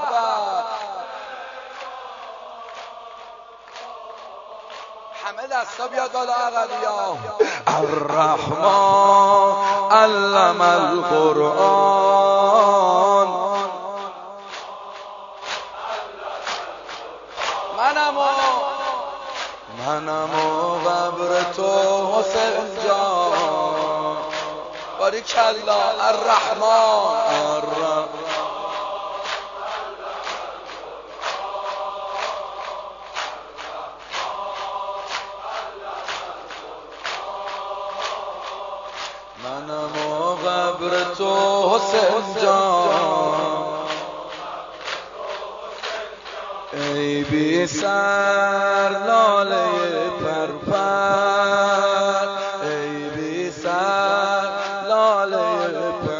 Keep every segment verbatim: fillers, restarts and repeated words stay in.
همه دستا بیاد بالا اقلیا. الرحمن علم القرآن. منم و منم و قبر تو حسین جان. باریکالله. الرحمن الرحمن منم و قبر تو حسین جان. ای بی سر لاله پرپر، ای بی سر لاله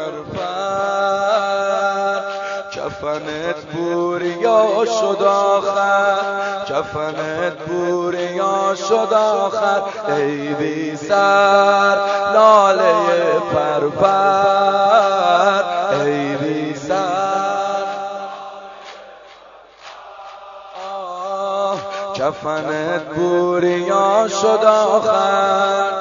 پرپر، کفنت بوریا شد آخر، کفنت بوریا شد آخر. ای بی سر لاله پرپر، ای بی سر کفنت بوریا شد آخر.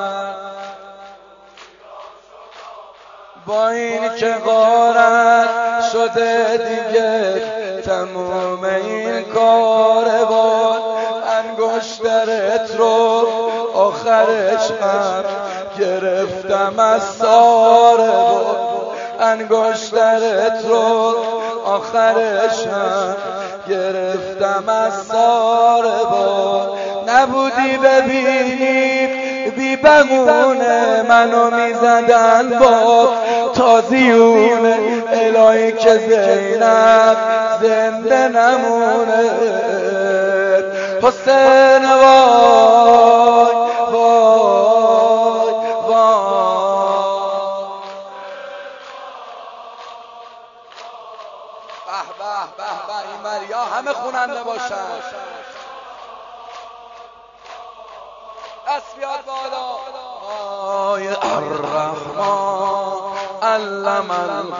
با این که غارت شده دیگه تموم این کار بود، انگشترت رو آخرش هم گرفتم از ساره بود، انگشترت رو آخرش هم گرفتم از ساره بود. نبودی ببینی بی بمونه منو میزدن با تازیونه، الهی که زینب زنده نمونه. حسین وای وای وای. به به به به این مریا همه خوننده باشن. دست بیاد بالا. آی الرحمن علم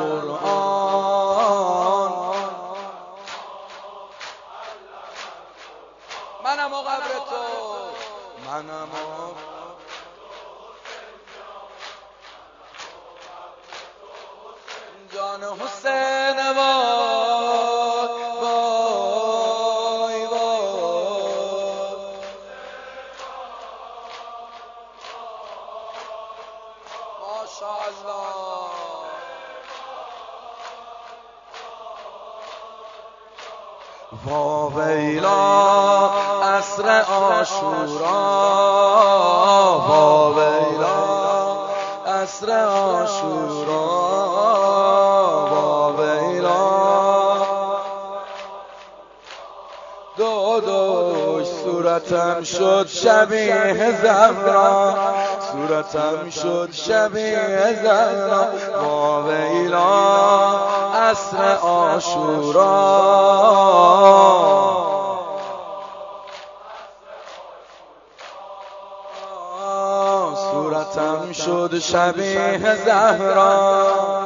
القرآن. منم و قبر تو، منم و جان حسین وای وای وای. ماشاءالله. واویلا عصر عاشورا، واویلا عصر عاشورا، واویلا. داداش صورتم شد شبیه زهرا، صورتم شد شبیه زهرا. واویلا عصر عاشورا، صورتم شد شبیه زهرا.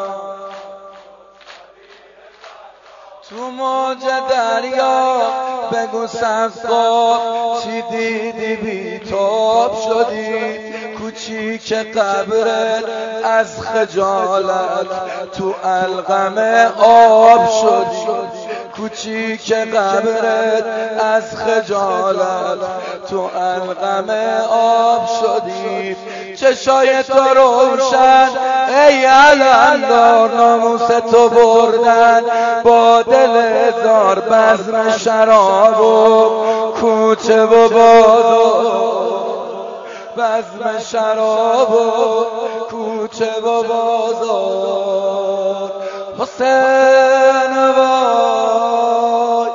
تو موج دریا بگو صفا چی دیدی بی تاب شدی، کوچیک قبرت از خجالت تو القمه آب شدی، کوچیک قبرت از خجالت تو القمه آب شدی. چشای تو روشن ای علمدار، ناموس تو بردن با دل هزار بزم شراب و کوچه و بازار، بزم شراب و کوچه و بازار. حسین وای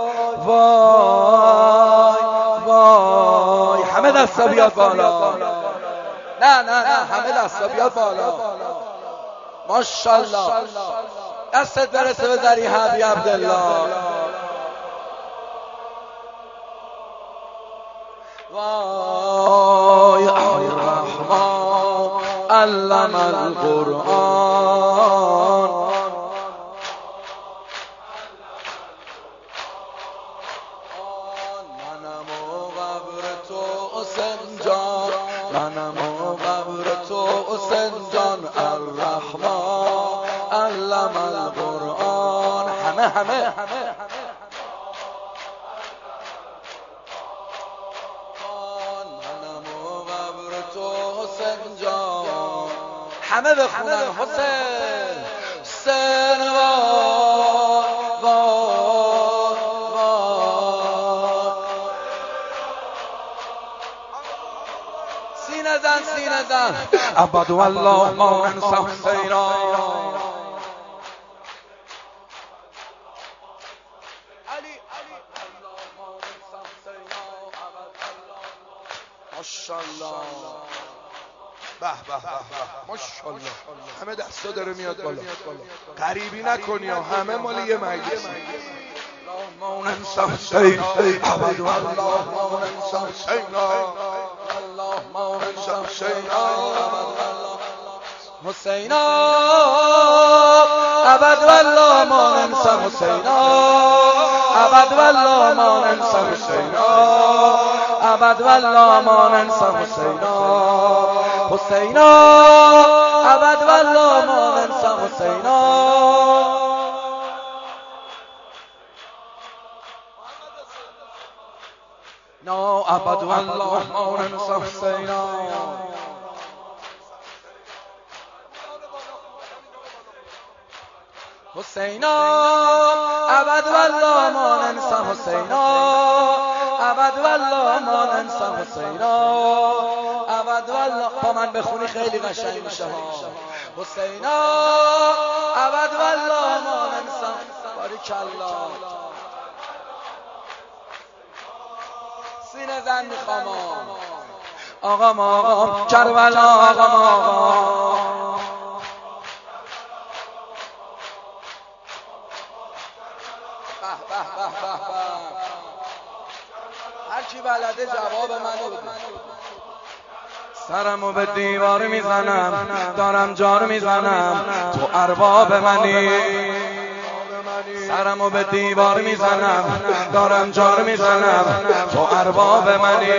وای وای. همه دستا بیاد بالا. نه نه نه همه دستا بیاد بالا. ماشاءالله. دستت برسه به ذریح ابی عبدالله. وای الرحمن علم القرآن. منم و قبر تو حسین جان الرحمن علم القرآن همه همه منم و قبر تو حسین جان همه بخونن حسین حسین سینه زن سینه زن عبد والله ما انسى حسینا ماشاءالله به به به ماشاءالله همه دستا داره میاد بالا غریبی نکنی همه مال یه مجلس اللهم انسى حسین عبد والله ما انسى حسین اللهم انسى حسین حسین عبد والله ما انسى حسین عبد والله ما انسى حسین عبد والله ما انسى حسین حسین عبد والله ما انسى حسین نا عبد والله ما انسى حسین حسین عبد والله ما انسى حسین عبد والله ما انسى حسین عبد والله با من بخونی خیلی قشنگ میشه ها حسین عبد والله ما انسى بارک الله سینه زن میخوام آقا ما آقا کربلا آقا ما آقا به به به به هر کی بلده جواب منو بده سرمو به دیوار میزنم دارم جار میزنم تو ارباب منی سرمو به دیوار میزنم دارم جار میزنم تو ارباب منی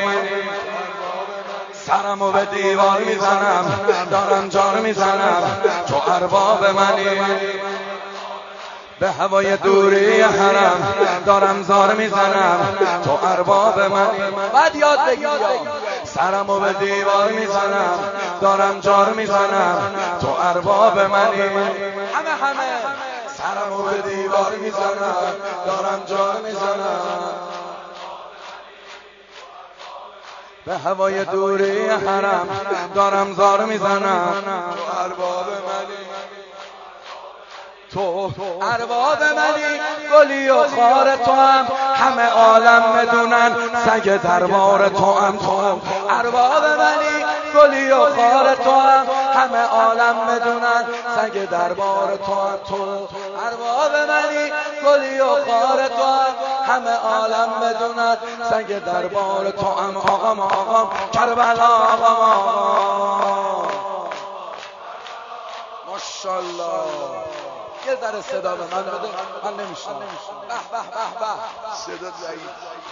سرمو به دیوار میزنم دارم جار میزنم تو ارباب منی به هوای دوری حرم دارم زار میزنم تو ارباب منی بعد یاد بگیر سرمو به دیوار میزنم دارم جار میزنم تو ارباب منی همه همه سرمو به دیوار میزنم دارم جار میزنم به هوای دوری حرم دارم زار میزنم تو ارباب منی تو ارباب منی گلی و خار تو هم همه عالم بدونن سگ دربار تو هم تو ارباب منی گلی و خار تو هم همه عالم بدونن سگ دربار تو هم تو ارباب منی گلی و خار تو هم همه عالم بدونن سگ دربار تو هم آقا ما آقا کربلا آقا ما ماشاءالله یه ذره صدا به من بده من نمیشنم به به به به صدا ضعیف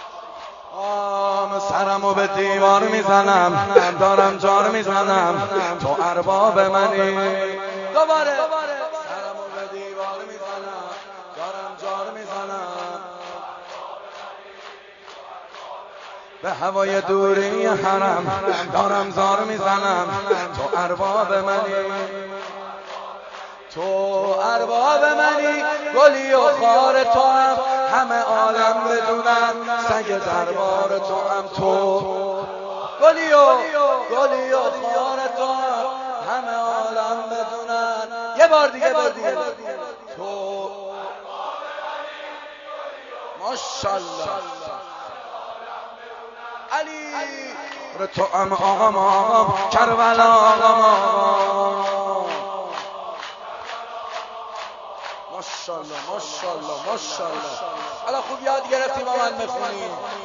آم سرمو به دیوار میزنم دارم جار میزنم تو ارباب منی دوباره سرمو به دیوار میزنم دارم جار میزنم به هوای دوری حرم دارم زار میزنم تو ارباب منی تو ارباب منی گلی و خار تو هم همه عالم بدونن سگ دربار تو هم تو گلی و گلی و خار تو هم همه عالم بدونن یه بار دیگه بدید تو ماشاءالله علی تو هم آقا ما کربلا آقا ما ماشاءالله ماشاءالله ماشاءالله حالا خوب یاد گرفتی با من بخونی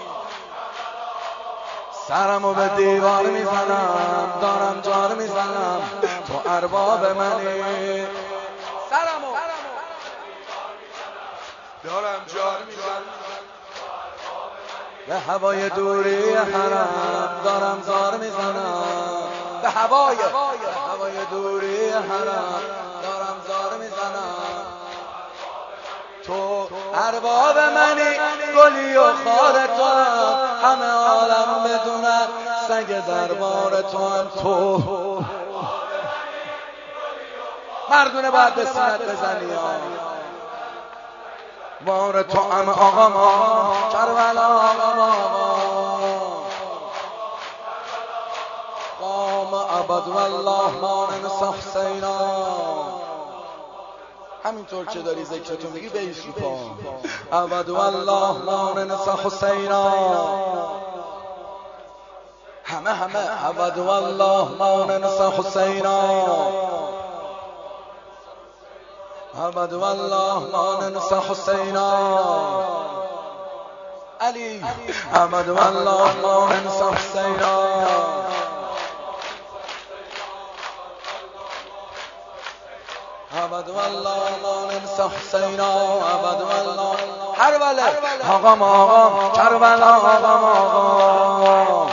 سرمو به دیوار میزنم دارم جار میزنم تو ارباب منی سرمو دارم جار میزنم به هوای دوری حرم دارم زار میزنم، به هوای به هوای دوری حرم دارم زار میزنم. تو ارباب منی، گلی و خار تو هم، همه عالم بدونن سگ دربار تو هم. تو مردونه باید به سینت بزنی بار تو هم آقا ما کربلا آقا ما قام عبد والله ما ننسى حسینا. همینطور که داری ذکرتو میگی بیش رو پا عبد والله ما ننسى حسینا. همه همه عبد والله ما ننسى حسینا. عبد والله ما ننسى حسینا. علی عبد والله ما ننسى حسینا. عبد والله ما ننسى حسینا. عبد والله کربلا آقا ما آقا کربلا آقا ما آقا.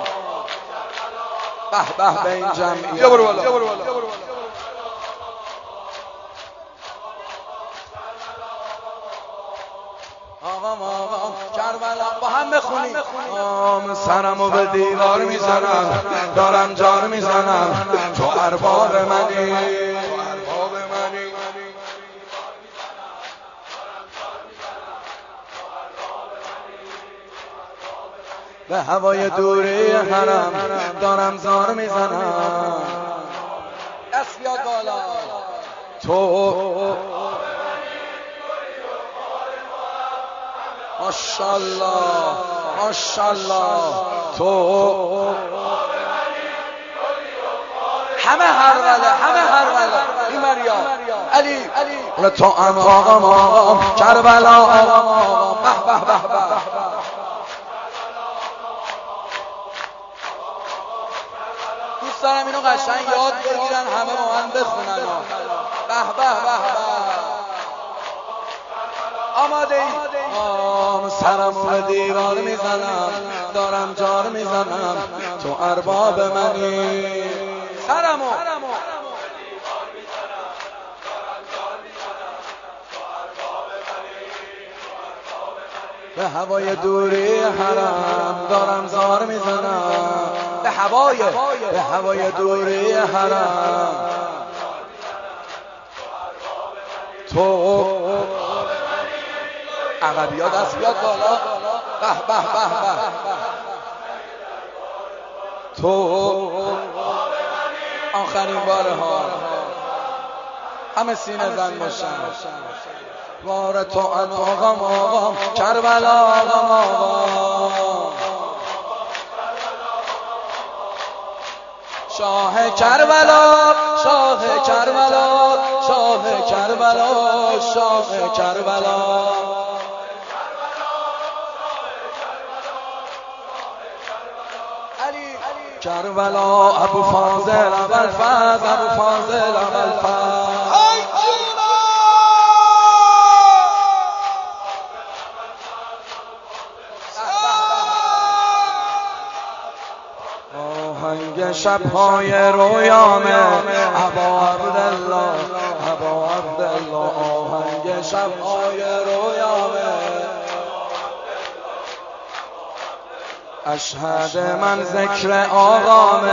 به به به این جمعیت. بیا برو بالا. آقا ما آقا کربلا با هم بخونیم. آم سرمو به دیوار میزنم، دارم جار میزنم. تو ارباب منی، به هوای دوری حرم دارم زار میزنم. دست بیاد بالا. تو ماشاءالله ماشاءالله. تو همه هر وله همه هر وله. این مریم علی علی تو هم آقا ما کربلا آقا ما. به به به به. دوست دارم اینو قشنگ یاد بگیرن، همه با من بخونن. به به به به. آماده ای؟ آم سرمو به دیوار میزنم، دارم جار میزنم. تو ارباب منی. سرمو به هوای دوری حرم دارم زار میزنم. به هوای به هوای دوری حرم. تو عقبی ها دست بیاد بالا. به به به به. تو آخرین باره ها همه سینه زن باشن. بار تو ان آقا آقا کربلا آقا آقا. شاه کربلا شاه کربلا شاه کربلا شاه کربلا. کربلا ابو فاضل اول فاز ابو فاضل اول فاز. آهنگ شب‌های رویامه ابا عبدالله ابا عبدالله. آهنگ شب‌های رویامه اشهد من ذکر آقامه.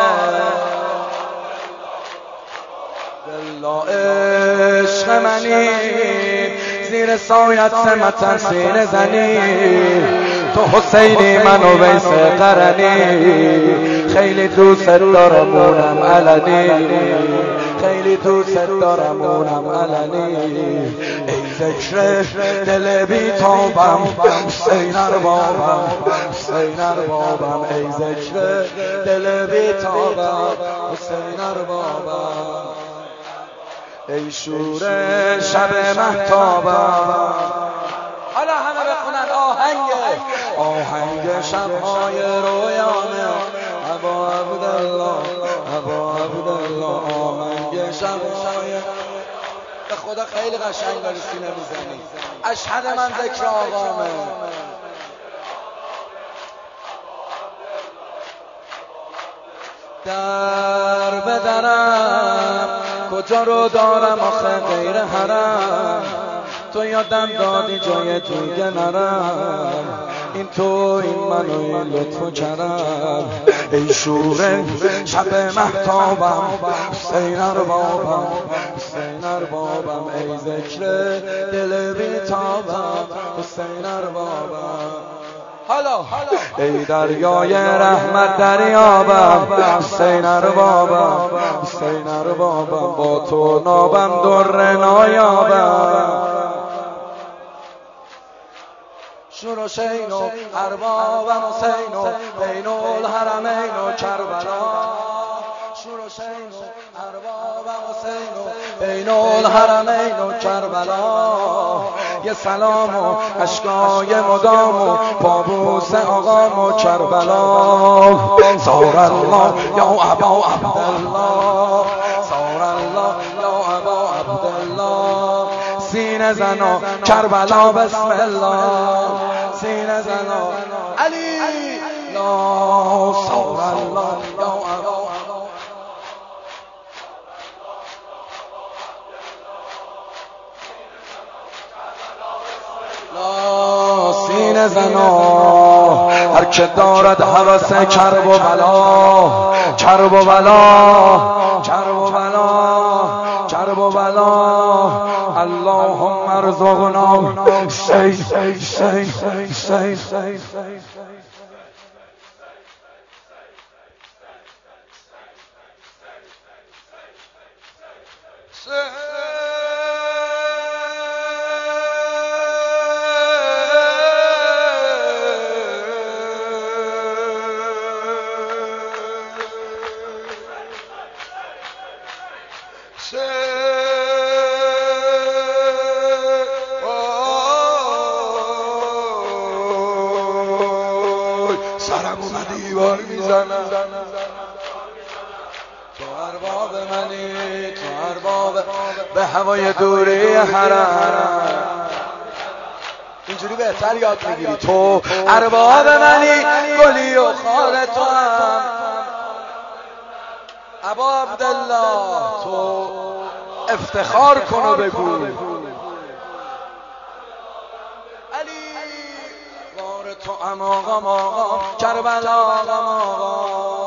دلا عشق منی زیر سایت سمتن سینه زنی. تو حسینی من و ویس قرنی. خیلی دوست دارم اونم علنی. خیلی دوست دارم اونم علنی. ای ذکر دل بی تابم حسین اربابم حسین اربابم. ای ذکر دل بی تابم حسین اربابم. ای شور شب مهتابم. حالا همه بخونن آهنگ آهنگ شب‌های رویانه ابا عبدالله ابا عبدالله. آهنگ شب‌های به خدا خیلی قشنگ داری سینه میزنی. اشهد من ذکر آقامه. در بدرم کجا رو دارم آخه غیر حرم، تو یادم دادی جای دیگه نرم، این تو این من و این لطف و کرم. ای شوره شب مهتابم حسین اربابم، حسین اربابم ای ذکر دل بیتابم، حسین اربابم. حالا ای دریای رحمت دریابم، حسین اربابم، حسین اربابم، با تو نابم در نایابم. شور و شین و اربابم حسین و بین الحرمین و کربلا، شور و شین و اربابم حسین و بین الحرمین و کربلا. یه سلام و اشکای مدام و پابوس آقام و کربلا. صار الله یا ابا عبدالله، صار الله یا ابا عبدالله. سینه زنا کربلا بسم الله، سینه زنا علی لا. صار الله یا ابا سینه زنا هر که دارد هوس کرب و بلا، کرب و بلا، کرب و بلا، کرب و بلا. اللهم ارزقنا سی سی سی سی سی سرمو به دیوار میزنم. تو ارباب منی، تو ارباب به هوای دوری حرم. اینجوری بهتر یاد میگیری. تو ارباب منی، گلی و خار تو هم ابا عبدالله. تو افتخار کن و بگو علی وار تو ام آقام آقام کربلا آقام آقام.